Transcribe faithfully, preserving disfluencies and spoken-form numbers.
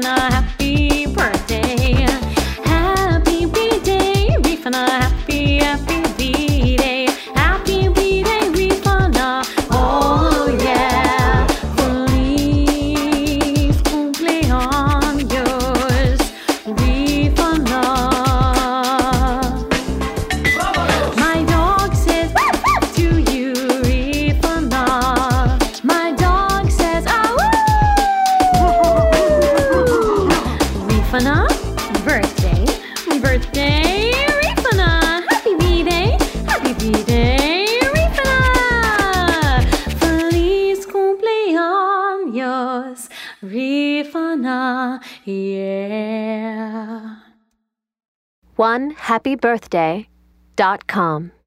Rifana, happy birthday. Happy B-Day, Rifana, happy, happy B-Day. Happy B-Day, Rifana, oh yeah. Feliz cumpleaños, Rifana. My dog says to you, Rifana. My dog says, ah, Rifana, birthday, birthday, Rifana. Happy B-Day, happy B-Day, Rifana. Feliz cumpleaños, Rifana, yeah. one happy birthday dot com